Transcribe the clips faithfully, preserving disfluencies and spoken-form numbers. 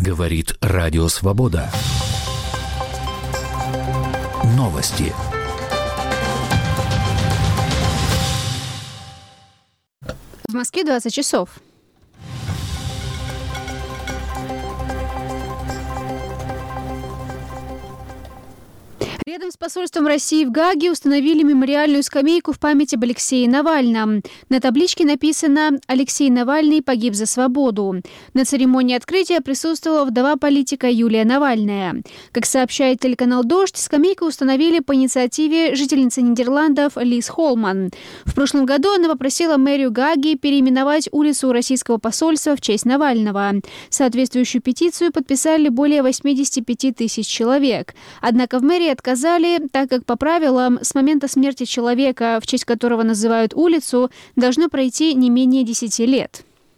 Говорит Радио Свобода. Новости. В Москве двадцать часов. Рядом с посольством России в Гааге установили мемориальную скамейку в память об Алексее Навальном. На табличке написано «Алексей Навальный погиб за свободу». На церемонии открытия присутствовала вдова политика Юлия Навальная. Как сообщает телеканал «Дождь», скамейку установили по инициативе жительницы Нидерландов Лиз Холман. В прошлом году она попросила мэрию Гааги переименовать улицу российского посольства в честь Навального. Соответствующую петицию подписали более восемьдесят пять тысяч человек. Однако в мэрии отказали, так как по правилам с момента смерти человека, в честь которого называют улицу, должно пройти не менее десяти лет.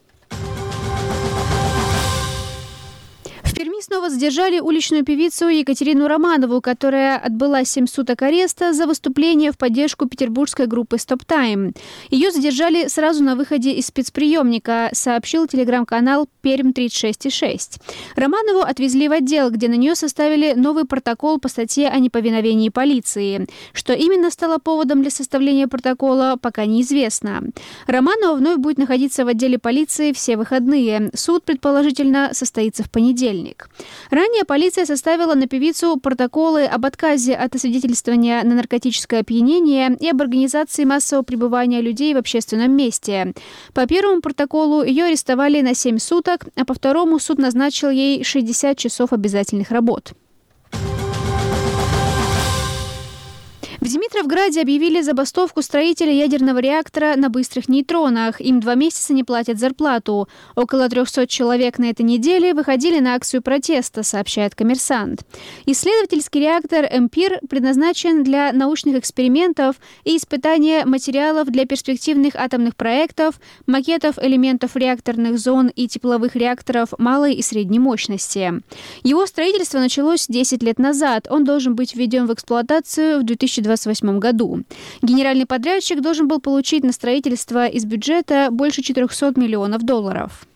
В Перми снова задержали уличную певицу Екатерину Романову, которая отбыла семь суток ареста за выступление в поддержку петербургской группы «Стоп Тайм». Ее задержали сразу на выходе из спецприемника, сообщил телеграм-канал Пермь тридцать шесть и шесть. Романову отвезли в отдел, где на нее составили новый протокол по статье о неповиновении полиции. Что именно стало поводом для составления протокола, пока неизвестно. Романова вновь будет находиться в отделе полиции все выходные. Суд, предположительно, состоится в понедельник. Ранее полиция составила на певицу протоколы об отказе от освидетельствования на наркотическое опьянение и об организации массового пребывания людей в общественном месте. По первому протоколу ее арестовали на семь суток, а по второму суд назначил ей шестьдесят часов обязательных работ. В Димитровграде объявили забастовку строителя ядерного реактора на быстрых нейтронах. Им два месяца не платят зарплату. Около трехсот человек на этой неделе выходили на акцию протеста, сообщает «Коммерсант». Исследовательский реактор «Эмпир» предназначен для научных экспериментов и испытания материалов для перспективных атомных проектов, макетов элементов реакторных зон и тепловых реакторов малой и средней мощности. Его строительство началось десять лет назад. Он должен быть введен в эксплуатацию в две тысячи двадцать восьмом году. Генеральный подрядчик должен был получить на строительство из бюджета больше четырехсот миллионов долларов.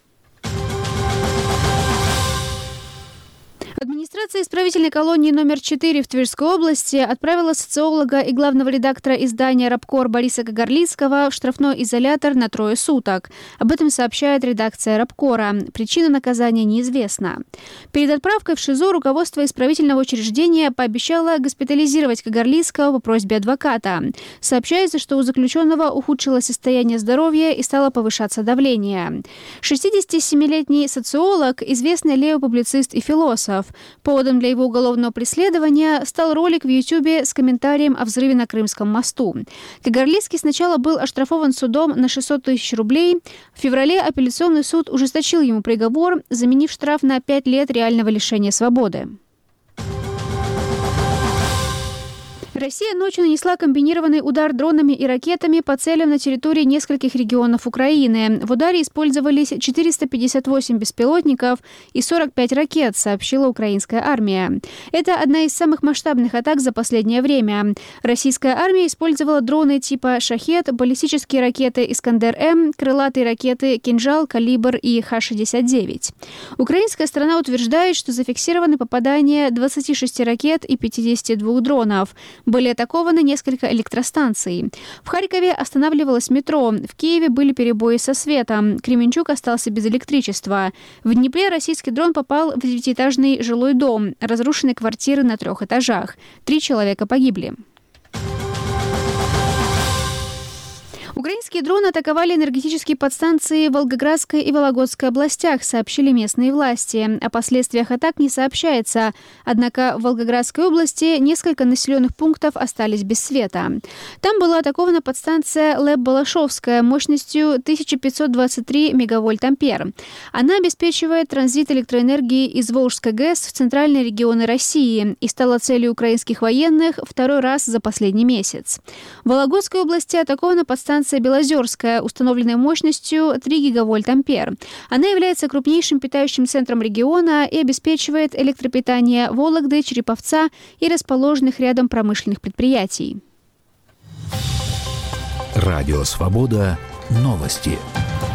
Администрация исправительной колонии номер четыре в Тверской области отправила социолога и главного редактора издания «Рабкор» Бориса Кагарлицкого в штрафной изолятор на трое суток. Об этом сообщает редакция «Рабкора». Причина наказания неизвестна. Перед отправкой в ШИЗО руководство исправительного учреждения пообещало госпитализировать Кагарлицкого по просьбе адвоката. Сообщается, что у заключенного ухудшилось состояние здоровья и стало повышаться давление. шестидесятисемилетний социолог, известный левопублицист и философ. Поводом для его уголовного преследования стал ролик в Ютьюбе с комментарием о взрыве на Крымском мосту. Кагарлицкий сначала был оштрафован судом на шестьсот тысяч рублей. В феврале апелляционный суд ужесточил ему приговор, заменив штраф на пять лет реального лишения свободы. Россия ночью нанесла комбинированный удар дронами и ракетами по целям на территории нескольких регионов Украины. В ударе использовались четыреста пятьдесят восемь беспилотников и сорок пять ракет, сообщила украинская армия. Это одна из самых масштабных атак за последнее время. Российская армия использовала дроны типа «Шахед», баллистические ракеты «Искандер-М», крылатые ракеты «Кинжал», «Калибр» и Х шестьдесят девять. Украинская сторона утверждает, что зафиксированы попадания двадцати шести ракет и пятидесяти двух дронов. Были атакованы несколько электростанций. В Харькове останавливалось метро. В Киеве были перебои со светом. Кременчуг остался без электричества. В Днепре российский дрон попал в девятиэтажный жилой дом. Разрушены квартиры на трех этажах. Три человека погибли. Украинские дроны атаковали энергетические подстанции в Волгоградской и Вологодской областях, сообщили местные власти. О последствиях атак не сообщается. Однако в Волгоградской области несколько населенных пунктов остались без света. Там была атакована подстанция ЛЭП-Балашовская мощностью тысяча пятьсот двадцать три мегавольт-ампер. Она обеспечивает транзит электроэнергии из Волжской ГЭС в центральные регионы России и стала целью украинских военных второй раз за последний месяц. В Вологодской области атакована подстанция Белозерская, установленной мощностью три гигавольт-ампер. Она является крупнейшим питающим центром региона и обеспечивает электропитание Вологды, Череповца и расположенных рядом промышленных предприятий. Радио Свобода. Новости.